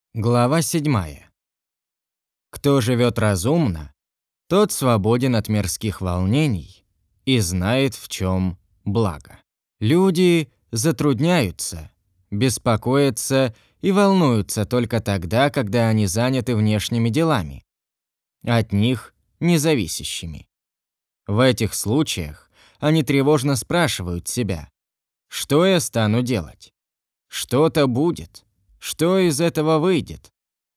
Глава 7. Кто живет разумно, тот свободен от мирских волнений и знает, в чем благо. Люди затрудняются, беспокоятся и волнуются только тогда, когда они заняты внешними делами, от них независящими. В этих случаях они тревожно спрашивают себя: что я стану делать? Что-то будет. Что из этого выйдет?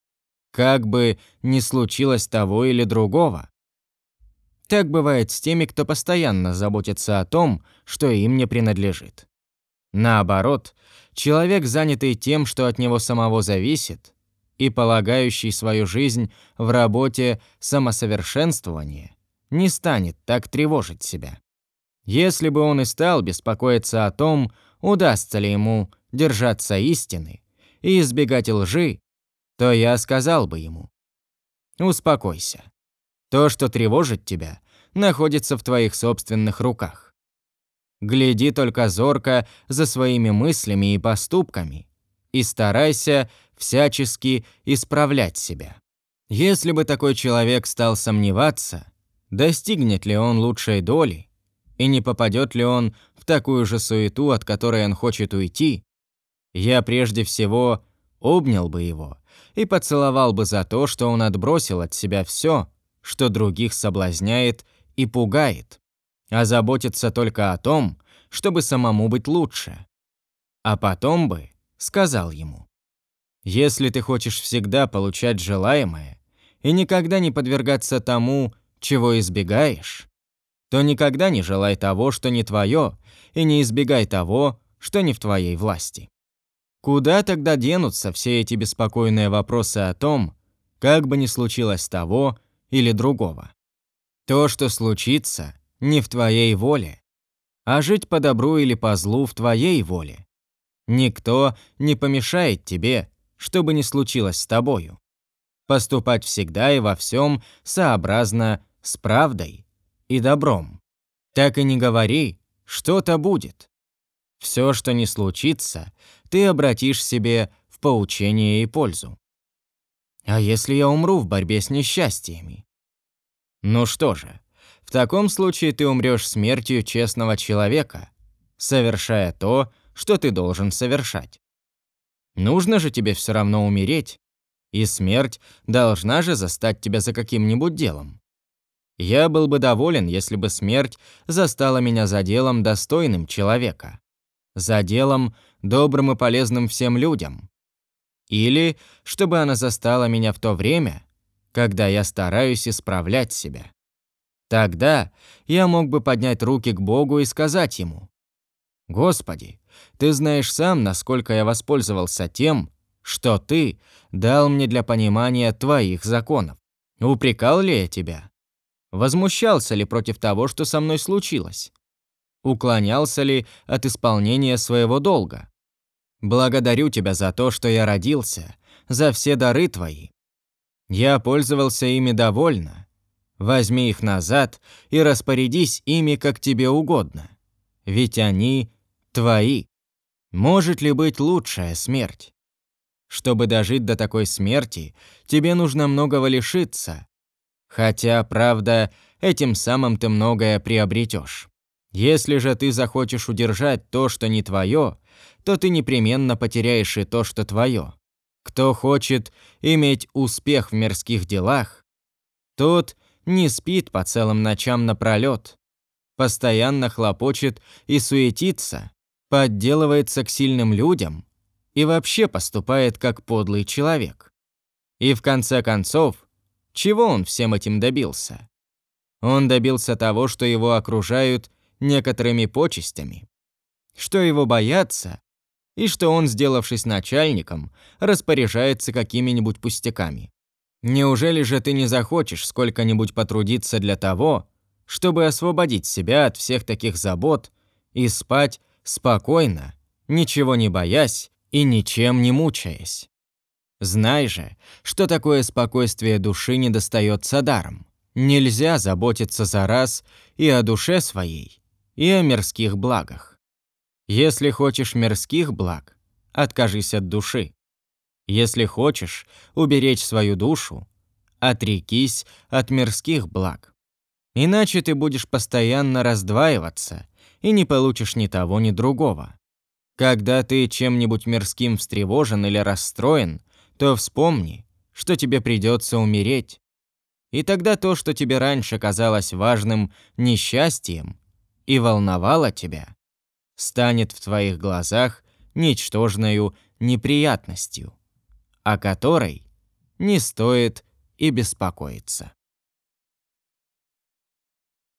Как бы ни случилось того или другого. Так бывает с теми, кто постоянно заботится о том, что им не принадлежит. Наоборот, человек, занятый тем, что от него самого зависит, и полагающий свою жизнь в работе самосовершенствования, не станет так тревожить себя. Если бы он и стал беспокоиться о том, удастся ли ему держаться истины и избегать лжи, то я сказал бы ему: успокойся. То, что тревожит тебя, находится в твоих собственных руках. Гляди только зорко за своими мыслями и поступками и старайся всячески исправлять себя. Если бы такой человек стал сомневаться, достигнет ли он лучшей доли и не попадет ли он в такую же суету, от которой он хочет уйти, я прежде всего обнял бы его и поцеловал бы за то, что он отбросил от себя все, что других соблазняет и пугает, а заботится только о том, чтобы самому быть лучше. А потом бы сказал ему: если ты хочешь всегда получать желаемое и никогда не подвергаться тому, чего избегаешь, то никогда не желай того, что не твое, и не избегай того, что не в твоей власти. Куда тогда денутся все эти беспокойные вопросы о том, как бы ни случилось того или другого? То, что случится, не в твоей воле, а жить по добру или по злу в твоей воле. Никто не помешает тебе, что бы ни случилось с тобою. Поступать всегда и во всем сообразно с правдой и добром. Так и не говори: что-то будет. Все, что не случится, ты обратишь себе в поучение и пользу. А если я умру в борьбе с несчастьями? Ну что же, в таком случае ты умрешь смертью честного человека, совершая то, что ты должен совершать. Нужно же тебе все равно умереть, и смерть должна же застать тебя за каким-нибудь делом. Я был бы доволен, если бы смерть застала меня за делом, достойным человека, за делом, добрым и полезным всем людям. Или чтобы она застала меня в то время, когда я стараюсь исправлять себя. Тогда я мог бы поднять руки к Богу и сказать Ему: «Господи, Ты знаешь сам, насколько я воспользовался тем, что Ты дал мне для понимания Твоих законов. Упрекал ли я Тебя? Возмущался ли против того, что со мной случилось? Уклонялся ли от исполнения своего долга? Благодарю Тебя за то, что я родился, за все дары Твои. Я пользовался ими довольно. Возьми их назад и распорядись ими, как Тебе угодно. Ведь они Твои. Может ли быть лучшая смерть? Чтобы дожить до такой смерти, тебе нужно многого лишиться. Хотя, правда, этим самым ты многое приобретешь. Если же ты захочешь удержать то, что не твое, то ты непременно потеряешь и то, что твое. Кто хочет иметь успех в мирских делах, тот не спит по целым ночам напролет, постоянно хлопочет и суетится, подделывается к сильным людям и вообще поступает как подлый человек. И в конце концов, чего он всем этим добился? Он добился того, что его окружают некоторыми почестями, что его боятся, и что он, сделавшись начальником, распоряжается какими-нибудь пустяками. Неужели же ты не захочешь сколько-нибудь потрудиться для того, чтобы освободить себя от всех таких забот и спать спокойно, ничего не боясь и ничем не мучаясь? Знай же, что такое спокойствие души не достается даром. Нельзя заботиться за раз и о душе своей, и о мирских благах. Если хочешь мирских благ, откажись от души. Если хочешь уберечь свою душу, отрекись от мирских благ. Иначе ты будешь постоянно раздваиваться и не получишь ни того, ни другого. Когда ты чем-нибудь мирским встревожен или расстроен, то вспомни, что тебе придется умереть. И тогда то, что тебе раньше казалось важным несчастьем и волновало тебя, станет в твоих глазах ничтожною неприятностью, о которой не стоит и беспокоиться.